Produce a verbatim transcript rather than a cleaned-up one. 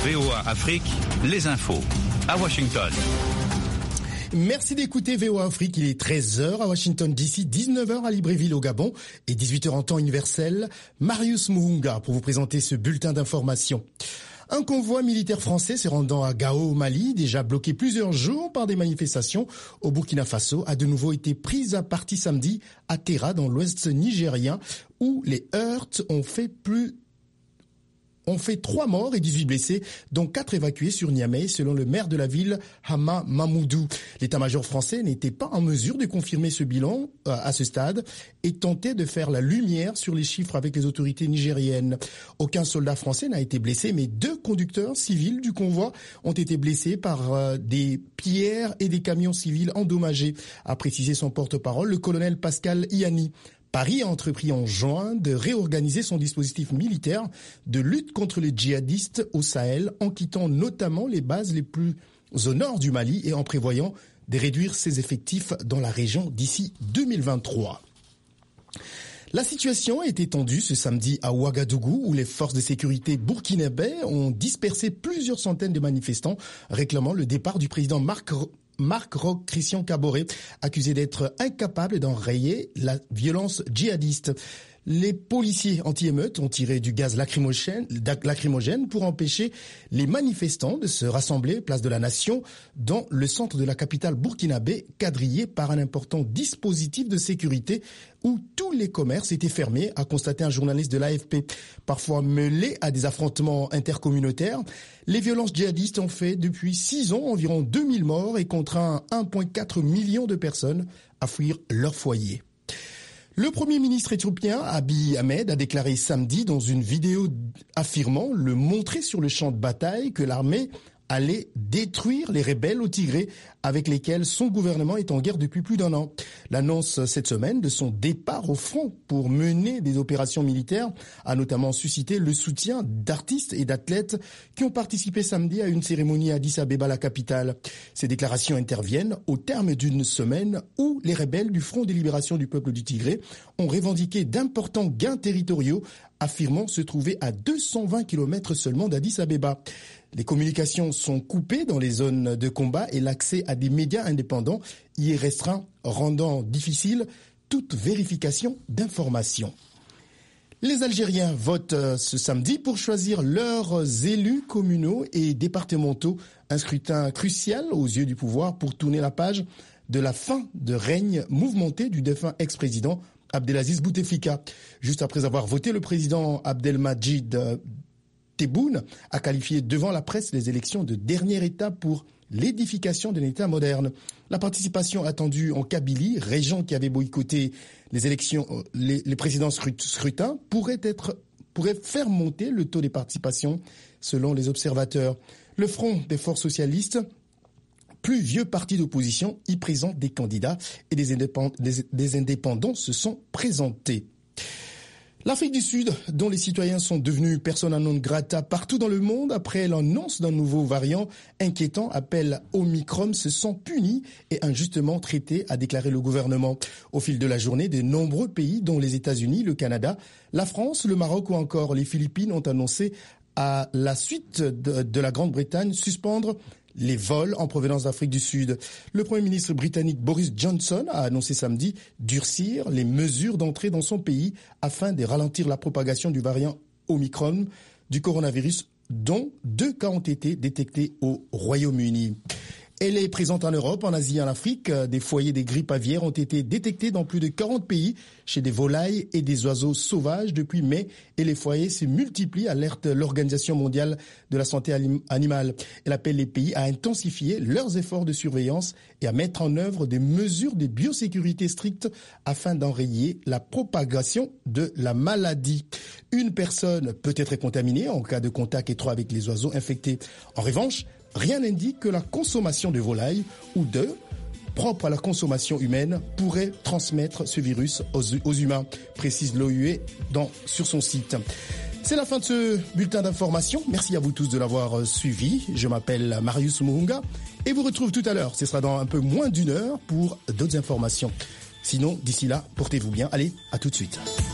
V O A Afrique, les infos à Washington. Merci d'écouter V O A Afrique. Il est treize heures à Washington D C, dix-neuf heures à Libreville au Gabon et dix-huit heures en temps universel. Marius Muhunga pour vous présenter ce bulletin d'information. Un convoi militaire français se rendant à Gao au Mali, déjà bloqué plusieurs jours par des manifestations au Burkina Faso, a de nouveau été pris à partie samedi à Terra dans l'ouest nigérien où les heurts ont fait plus On fait trois morts et dix-huit blessés, dont quatre évacués sur Niamey, selon le maire de la ville, Hama Mamoudou. L'état-major français n'était pas en mesure de confirmer ce bilan euh, à ce stade et tentait de faire la lumière sur les chiffres avec les autorités nigériennes. Aucun soldat français n'a été blessé, mais deux conducteurs civils du convoi ont été blessés par euh, des pierres et des camions civils endommagés, a précisé son porte-parole, le colonel Pascal Iani. Paris a entrepris en juin de réorganiser son dispositif militaire de lutte contre les djihadistes au Sahel en quittant notamment les bases les plus au nord du Mali et en prévoyant de réduire ses effectifs dans la région d'ici deux mille vingt-trois. La situation a été tendue ce samedi à Ouagadougou où les forces de sécurité burkinabais ont dispersé plusieurs centaines de manifestants réclamant le départ du président Marc Marc Roch Christian Kaboré, accusé d'être incapable d'enrayer la violence djihadiste. Les policiers anti-émeutes ont tiré du gaz lacrymogène, lacrymogène pour empêcher les manifestants de se rassembler place de la Nation dans le centre de la capitale burkinabé, quadrillé par un important dispositif de sécurité où tous les commerces étaient fermés, a constaté un journaliste de l'A F P. Parfois mêlés à des affrontements intercommunautaires, les violences djihadistes ont fait depuis six ans environ deux mille morts et contraint un virgule quatre million de personnes à fuir leur foyer. Le Premier ministre éthiopien Abiy Ahmed a déclaré samedi dans une vidéo affirmant le montrer sur le champ de bataille que l'armée allait détruire les rebelles au Tigré avec lesquels son gouvernement est en guerre depuis plus d'un an. L'annonce cette semaine de son départ au front pour mener des opérations militaires a notamment suscité le soutien d'artistes et d'athlètes qui ont participé samedi à une cérémonie à Addis Abeba, la capitale. Ces déclarations interviennent au terme d'une semaine où les rebelles du Front de libération du peuple du Tigré ont revendiqué d'importants gains territoriaux, affirmant se trouver à deux cent vingt kilomètres seulement d'Addis Abeba. Les communications sont coupées dans les zones de combat et l'accès à des médias indépendants y est restreint, rendant difficile toute vérification d'informations. Les Algériens votent ce samedi pour choisir leurs élus communaux et départementaux, un scrutin crucial aux yeux du pouvoir pour tourner la page de la fin de règne mouvementé du défunt ex-président Abdelaziz Bouteflika. Juste après avoir voté, le président Abdelmadjid Tebboune a qualifié devant la presse les élections de dernière étape pour l'édification d'un État moderne. La participation attendue en Kabylie, région qui avait boycotté les élections, les, les précédents scrutins, pourrait être, pourrait faire monter le taux de participation selon les observateurs. Le Front des forces socialistes, plus vieux parti d'opposition, y présente des candidats et des indépendants, des, des indépendants se sont présentés. L'Afrique du Sud, dont les citoyens sont devenus persona non grata partout dans le monde après l'annonce d'un nouveau variant inquiétant, appelle Omicron, se sent punis et injustement traités, a déclaré le gouvernement. Au fil de la journée, de nombreux pays, dont les États-Unis, le Canada, la France, le Maroc ou encore les Philippines, ont annoncé à la suite de, de la Grande-Bretagne suspendre les vols en provenance d'Afrique du Sud. Le Premier ministre britannique Boris Johnson a annoncé samedi durcir les mesures d'entrée dans son pays afin de ralentir la propagation du variant Omicron du coronavirus, dont deux cas ont été détectés au Royaume-Uni. Elle est présente en Europe, en Asie et en Afrique. Des foyers des grippes aviaires ont été détectés dans plus de quarante pays chez des volailles et des oiseaux sauvages depuis mai et les foyers se multiplient, alerte l'Organisation mondiale de la santé animale. Elle appelle les pays à intensifier leurs efforts de surveillance et à mettre en œuvre des mesures de biosécurité strictes afin d'enrayer la propagation de la maladie. Une personne peut être contaminée en cas de contact étroit avec les oiseaux infectés. En revanche, rien n'indique que la consommation de volailles ou d'œufs propres à la consommation humaine pourrait transmettre ce virus aux, aux humains, précise l'O U E dans, sur son site. C'est la fin de ce bulletin d'information. Merci à vous tous de l'avoir suivi. Je m'appelle Marius Muhunga et vous retrouve tout à l'heure. Ce sera dans un peu moins d'une heure pour d'autres informations. Sinon, d'ici là, portez-vous bien. Allez, à tout de suite.